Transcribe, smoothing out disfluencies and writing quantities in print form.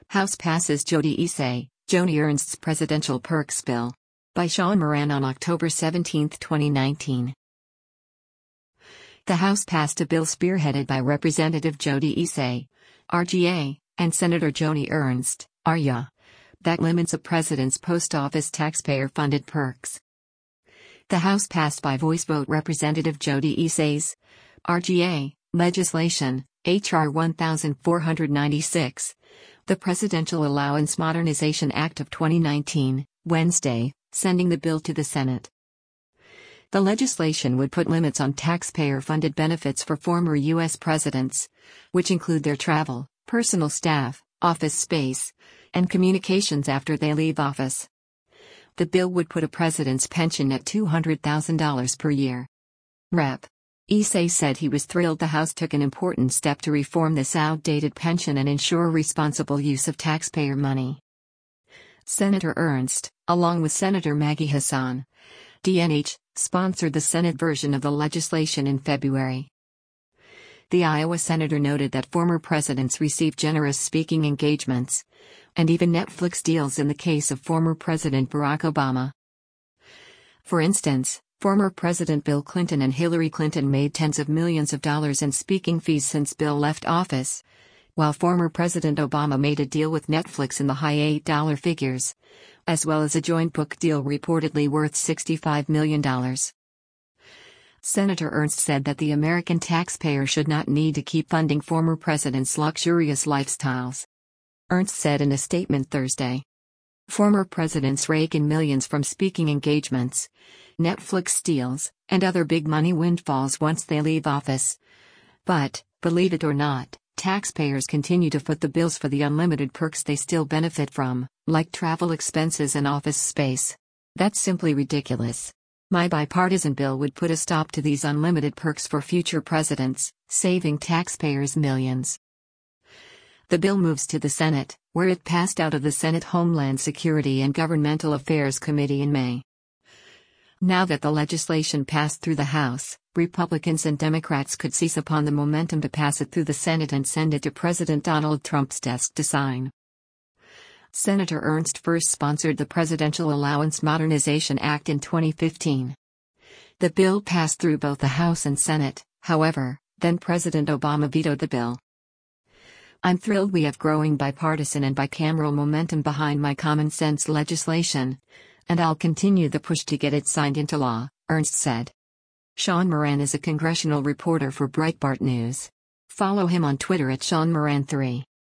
House passes Jody Isay, Joni Ernst's Presidential Perks Bill. By Sean Moran on October 17, 2019. The House passed a bill spearheaded by Representative Jody Isay, RGA, and Senator Joni Ernst, RYA, that limits a president's post office taxpayer-funded perks. The House passed by voice vote Representative Jody Isay's, RGA, legislation, H.R. 1496, the Presidential Allowance Modernization Act of 2019, Wednesday, sending the bill to the Senate. The legislation would put limits on taxpayer-funded benefits for former U.S. presidents, which include their travel, personal staff, office space, and communications after they leave office. The bill would put a president's pension at $200,000 per year. Rep. Isay said he was thrilled the House took an important step to reform this outdated pension and ensure responsible use of taxpayer money. Senator Ernst, along with Senator Maggie Hassan, DNH, sponsored the Senate version of the legislation in February. The Iowa senator noted that former presidents receive generous speaking engagements, and even Netflix deals in the case of former President Barack Obama. For instance, former President Bill Clinton and Hillary Clinton made tens of millions of dollars in speaking fees since Bill left office, while former President Obama made a deal with Netflix in the high $8 figures, as well as a joint book deal reportedly worth $65 million. Senator Ernst said that the American taxpayer should not need to keep funding former presidents' luxurious lifestyles. Ernst said in a statement Thursday. Former presidents rake in millions from speaking engagements, Netflix deals, and other big money windfalls once they leave office. But, believe it or not, taxpayers continue to foot the bills for the unlimited perks they still benefit from, like travel expenses and office space. That's simply ridiculous. My bipartisan bill would put a stop to these unlimited perks for future presidents, saving taxpayers millions. The bill moves to the Senate, where it passed out of the Senate Homeland Security and Governmental Affairs Committee in May. Now that the legislation passed through the House, Republicans and Democrats could seize upon the momentum to pass it through the Senate and send it to President Donald Trump's desk to sign. Senator Ernst first sponsored the Presidential Allowance Modernization Act in 2015. The bill passed through both the House and Senate, however, then President Obama vetoed the bill. I'm thrilled we have growing bipartisan and bicameral momentum behind my common sense legislation, and I'll continue the push to get it signed into law, Ernst said. Sean Moran is a congressional reporter for Breitbart News. Follow him on Twitter at SeanMoran3.